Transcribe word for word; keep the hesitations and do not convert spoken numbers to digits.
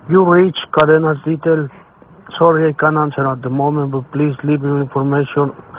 You reach Cadenas Detail. Sorry, I can't answer at the moment, but please leave your information